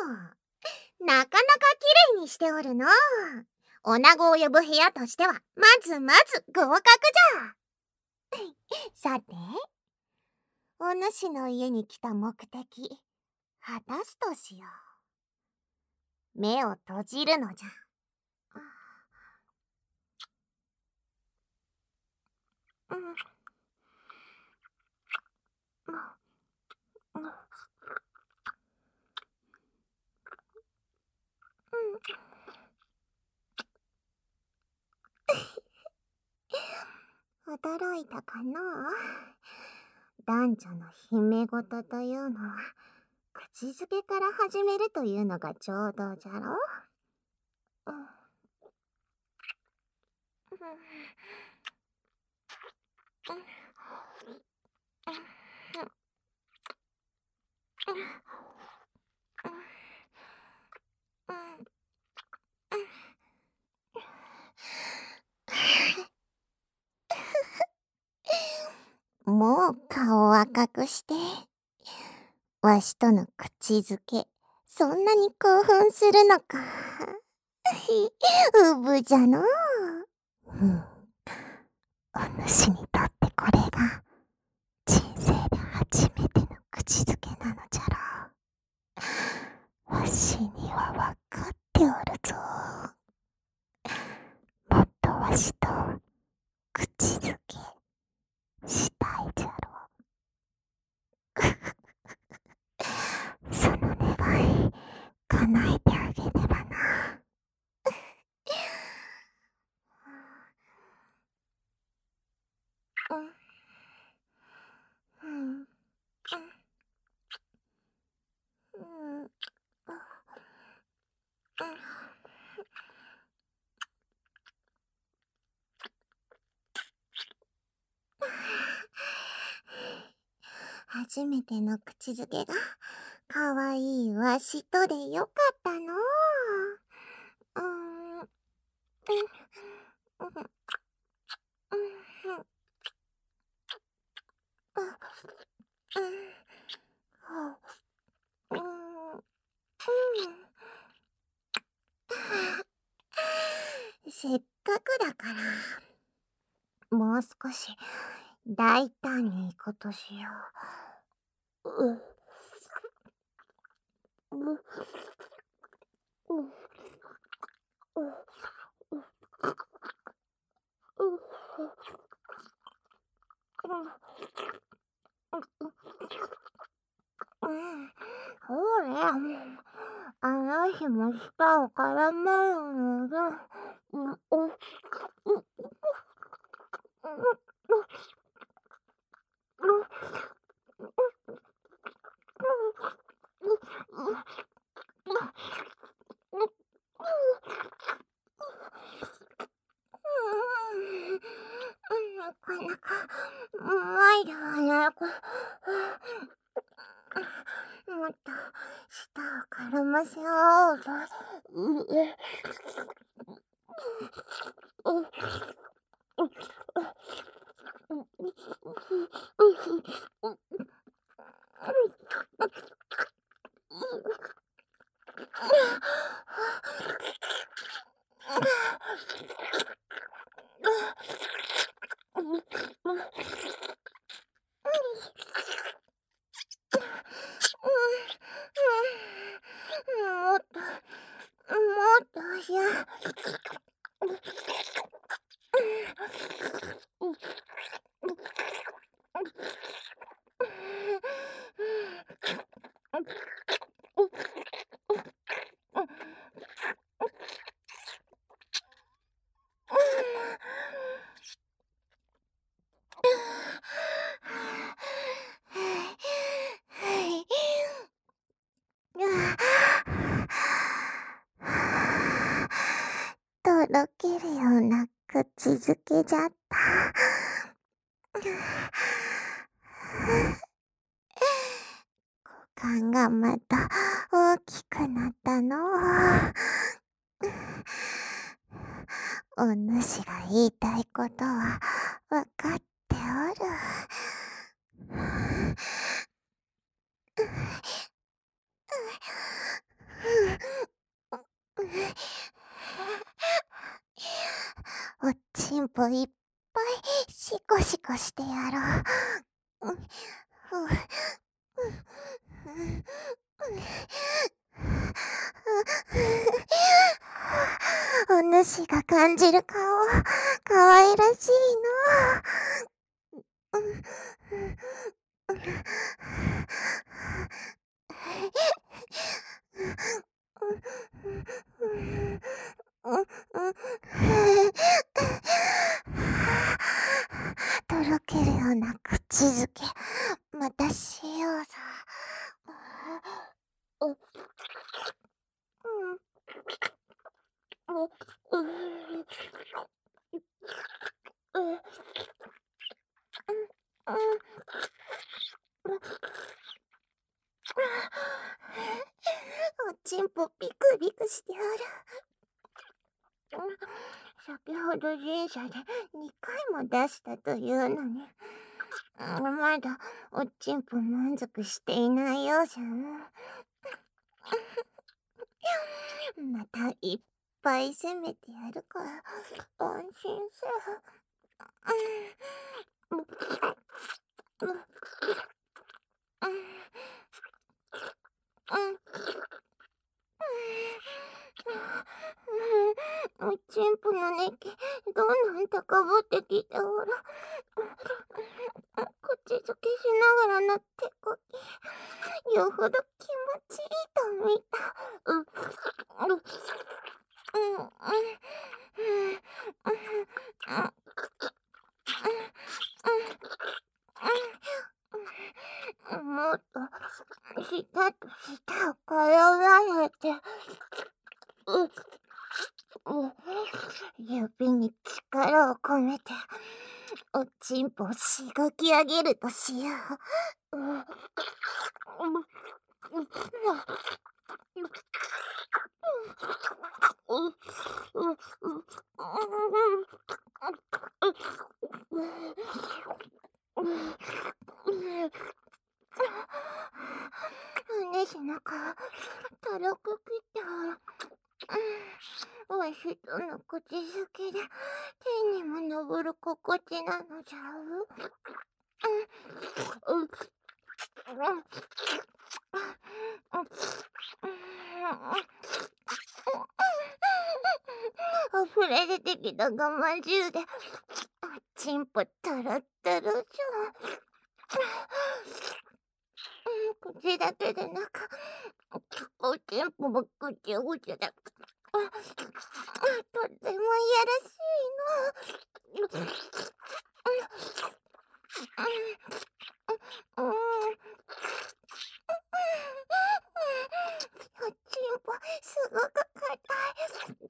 なかなかきれいにしておるの。女子を呼ぶ部屋としてはまず合格じゃ。さて、お主の家に来た目的果たすとしよう。目を閉じるのじゃ。驚いたかのう。男女の秘め事というのは口づけから始めるというのがちょうどじゃろ。もう顔を赤くして、わしとの口づけ、そんなに興奮するのか。うぶじゃのう。お主にとってこれが人生で初めての口づけなのじゃろう。わしにはわかっておるぞ。もっとわしと口づけしたいじゃろう。その願い叶えてあげねばな。初めての口づけがかわいいわしとでよかったのう。せっかくだからもう少し大胆にいくことしよう。ほれ、あの日も舌を絡めるので、なかなかうまいではね。もっと舌を絡ませようと。もっとしよとろけるような口づけじゃった。股間がまた大きくなったのう。お主が言いたいことはわかっておる。 ちんぽいっぱいシコシコしてやろう。うん、ふう、お主が感じる顔、かわいらしいの。とろけるような口づけ、またしようぞ。おちんぽビクビクしておる。先ほど人社で2回も出したというのに、まだおちんぽ満足していないようじゃの。またいっぱい攻めてやるから安心せおちんぽの熱気どんどん高ぶってきておる。口づけしながらの手こぎ、よほど気持ちいいと見た。もっと舌と舌を絡まれて、指に力を込めておちんぽをしごき上げるとしよう。お主の顔たらくきっておる。わしとの口づけで天にも昇る心地なのじゃう。溢れ出てきた我慢汁でおちんぽタラッタラじゃ。口だけでなくおちんぽもぐちゃぐちゃだ。とってもいやらしいの。おちんぽすごく硬い。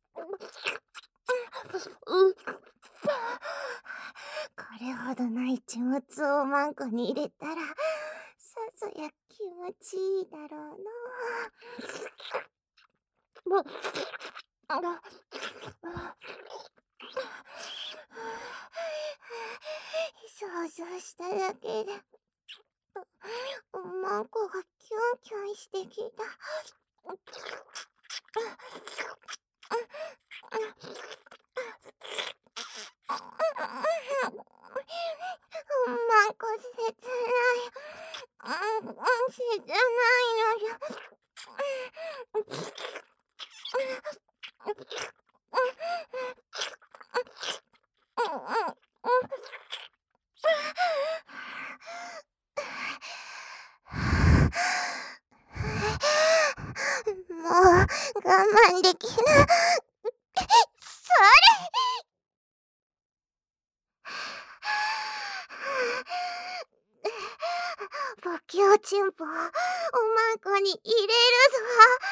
これほどの一物をマンコに入れたらさぞや気持ちいいだろうの。想像しただけでマンコがキュンキュンしてきた。マンコ切ない。切ないのよ。もう我慢できぬ。それボキおちんぽをおまんこに入れるぞ。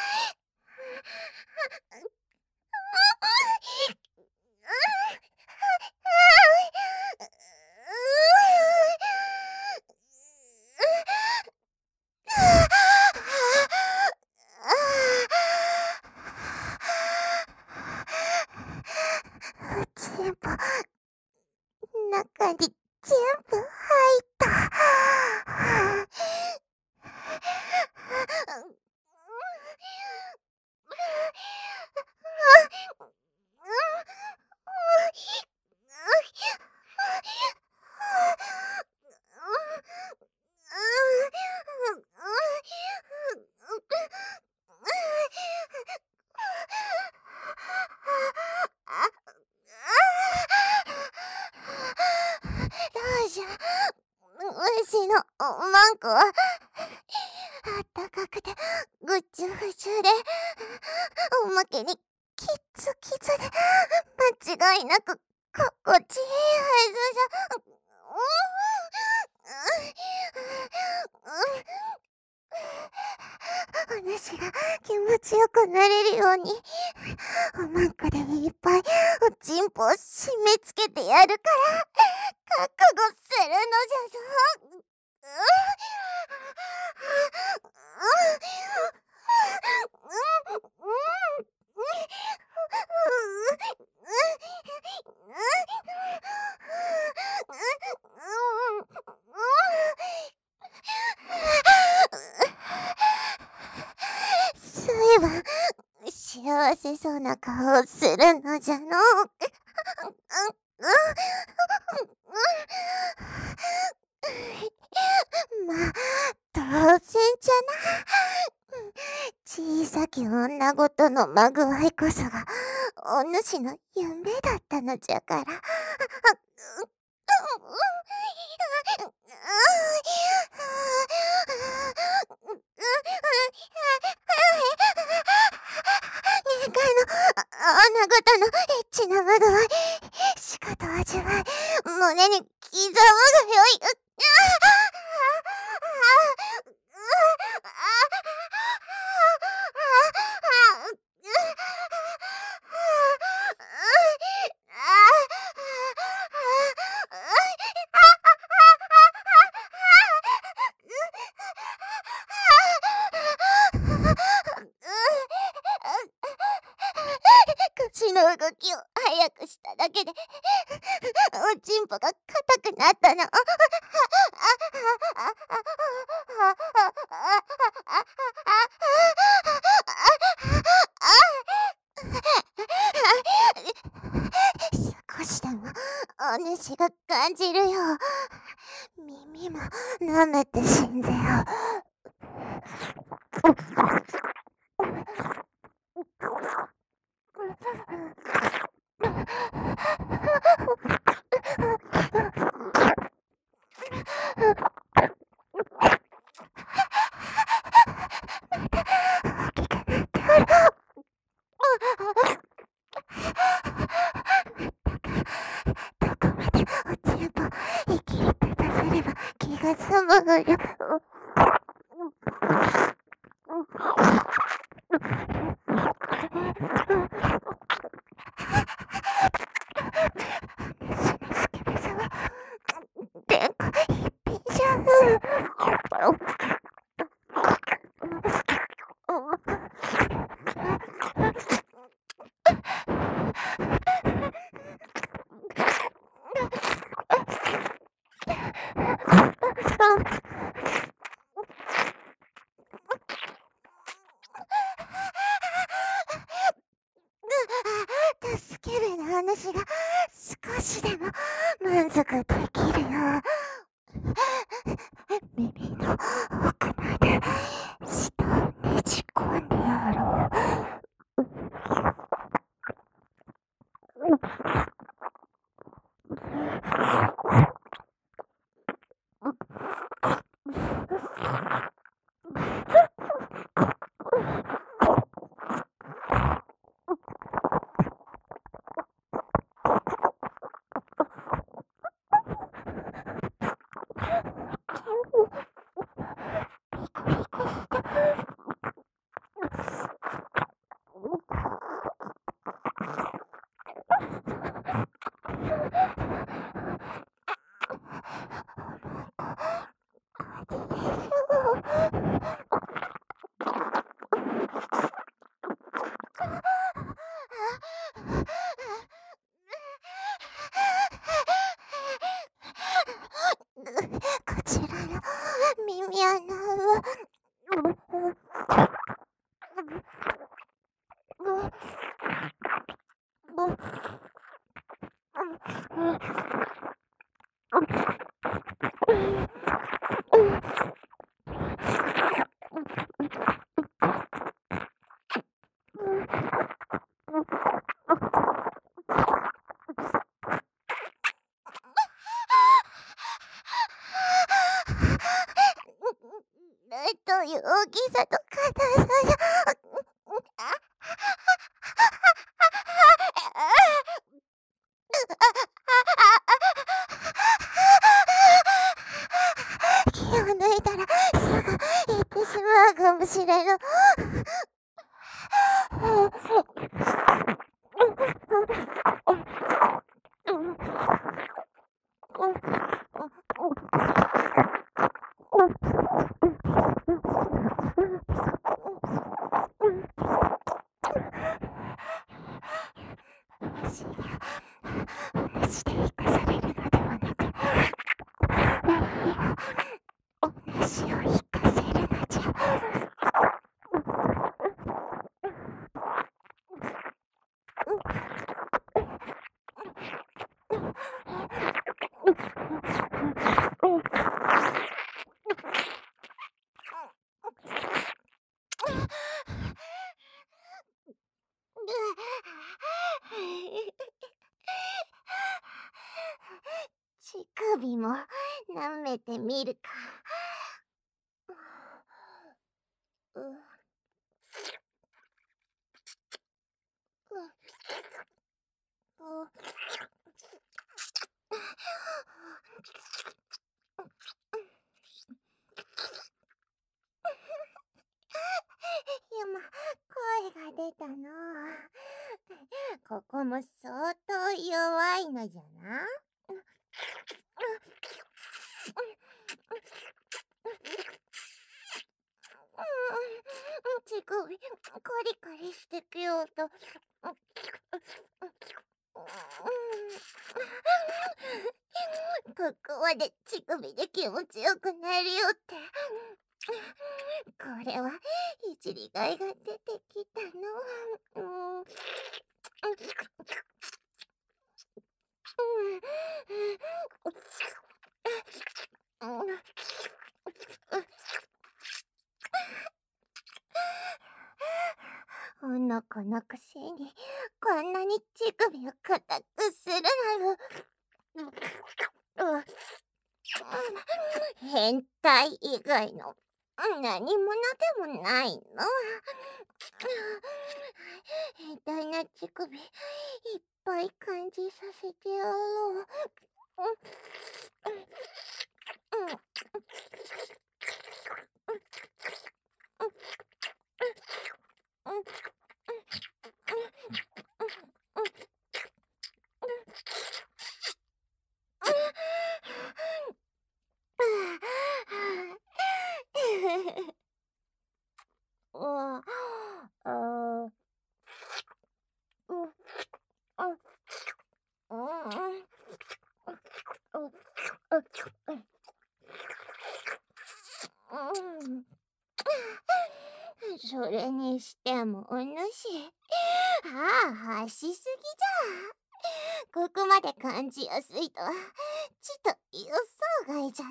おちんぽ中に全部入った。 かくてぐちゅぐちゅで、おまけにキツキツで、間違いなく心地いいはずじゃ。お主が気持ちよくなれるように、おまんこでいっぱいおちんぽを締め付けてやるから、覚悟するのじゃぞ。そういえば、幸せそうな顔をするのじゃのう。まあ、当然じゃな。小さき女ごとのまぐわいこそが、お主の夢だったのじゃから。限界の女ごとのエッチなまぐわい、しかと味わい、胸に刻むがよい。口の動きを早くしただけで、おちんぽが硬くなったの。少しでもお主が感じるよう、耳も舐めて死んでよ。どこまでおちんぽ生きり立たせれば気が済むのよ。スケベさは天下一品じゃ。助けるの話が少しでも満足できるよう、耳の奥まで舌をねじ込んでやろう。こちらの耳穴はさと硬さや。気を抜いたらすぐ行ってしまうかもしれぬ。お主で生かされるのではなく、お主を生かせるのじゃ。乳首も舐めてみるか。声が出たの。ここも相当弱いのじゃな。乳首コリコリしてきようと。ここまで乳首で気持ちよくなりよって。これはいじりがいが出てきたの。おのこのくせにこんなに乳首を固くするなる。変態以外の何者でもないの。変態な乳首いっぱい感じさせてやろう。それにしてもお主、しすぎじゃ。ここまで感じやすいとはちと予想外じゃった。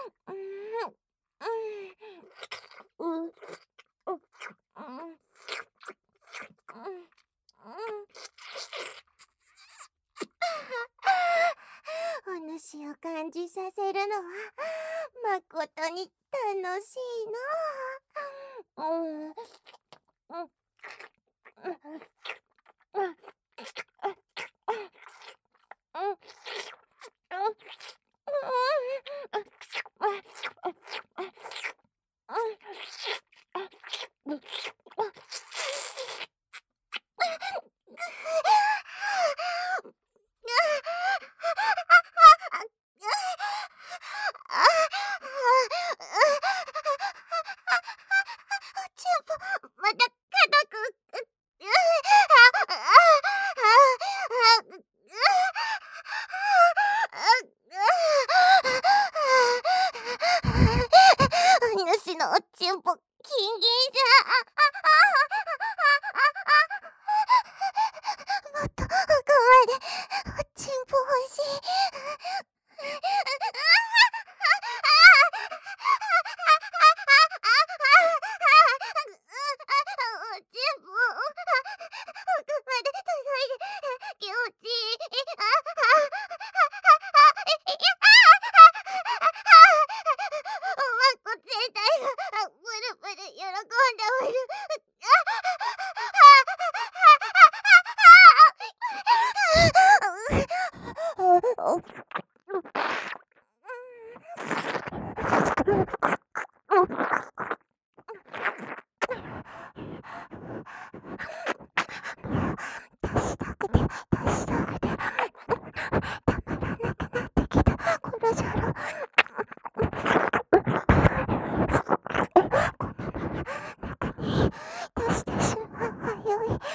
お主を感じさせるのはまことに楽しいの。また硬く。お主のおちんぽ金銀じゃ。もっと奥までおちんぽ欲しい。 んでおる。出したくて出したくてたまらなくなってきた頃じゃろ。中に出してしまうがよい。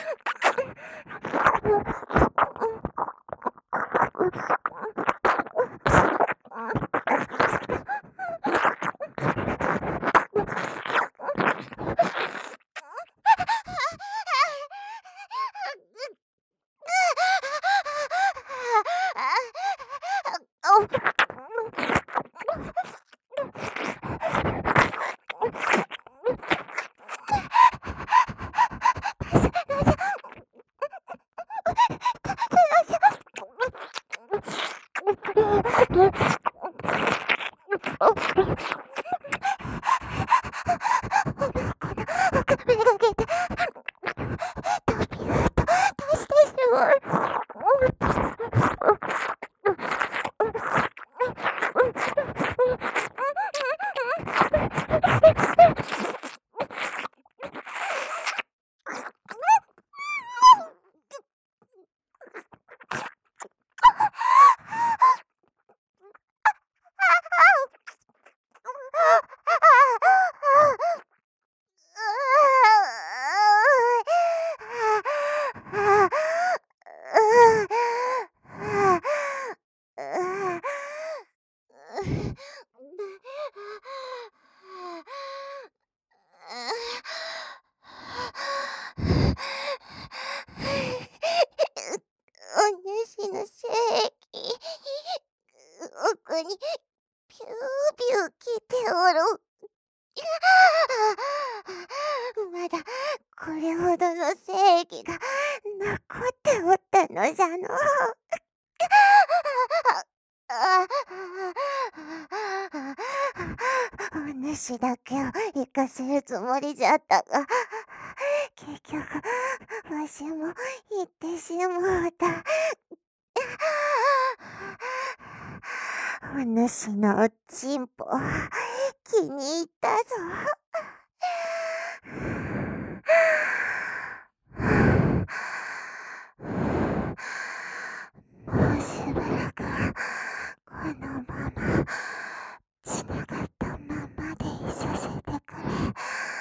目がけて飛び出してしまお主の精液奥にピューピュー来ておる。まだこれほどの精液が残っておったのじゃの。お主だけを生かせるつもりじゃったが、結局わしも行ってしもうた。お主のおちんぽ気に入ったぞ。もうしばらくはこのままつながったままでいさせてくれ。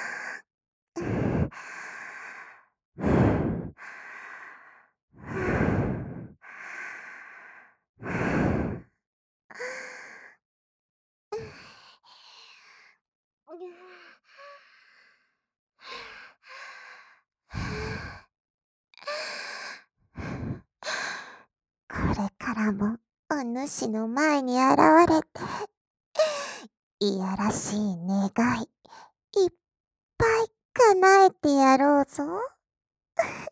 これからもお主の前に現れて、いやらしい願いいっぱい叶えてやろうぞ。